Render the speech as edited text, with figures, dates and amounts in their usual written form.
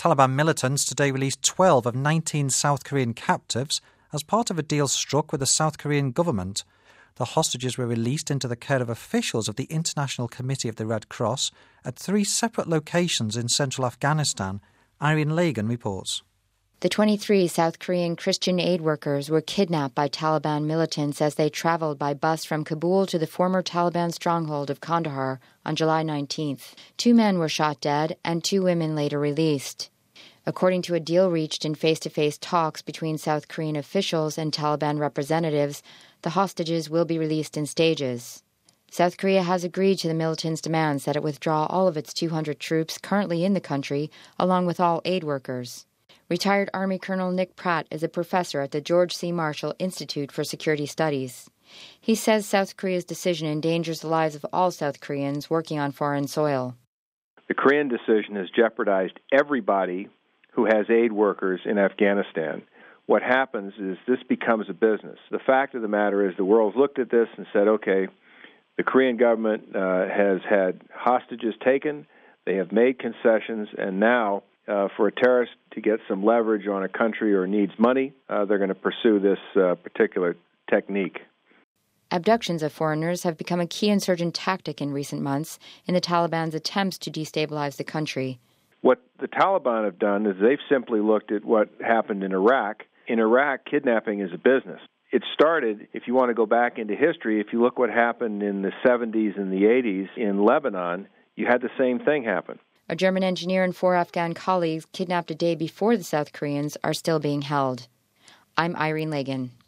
Taliban militants today released 12 of 19 South Korean captives as part of a deal struck with the South Korean government. The hostages were released into the care of officials of the International Committee of the Red Cross at 3 separate locations in central Afghanistan. Irene Lagan reports. The 23 South Korean Christian aid workers were kidnapped by Taliban militants as they traveled by bus from Kabul to the former Taliban stronghold of Kandahar on July 19th. 2 men were shot dead and 2 women later released. According to a deal reached in face-to-face talks between South Korean officials and Taliban representatives, the hostages will be released in stages. South Korea has agreed to the militants' demands that it withdraw all of its 200 troops currently in the country, along with all aid workers. Retired Army Colonel Nick Pratt is a professor at the George C. Marshall Institute for Security Studies. He says South Korea's decision endangers the lives of all South Koreans working on foreign soil. The Korean decision has jeopardized everybody who has aid workers in Afghanistan. What happens is this becomes a business. The fact of the matter is the world's looked at this and said, okay, the Korean government has had hostages taken, they have made concessions, and now for a terrorist to get some leverage on a country or needs money, they're going to pursue this particular technique. Abductions of foreigners have become a key insurgent tactic in recent months in the Taliban's attempts to destabilize the country. What the Taliban have done is they've simply looked at what happened in Iraq. In Iraq, kidnapping is a business. It started, if you want to go back into history, if you look what happened in the 70s and the 80s in Lebanon, you had the same thing happen. A German engineer and 4 Afghan colleagues kidnapped a day before the South Koreans are still being held. I'm Irene Lagan.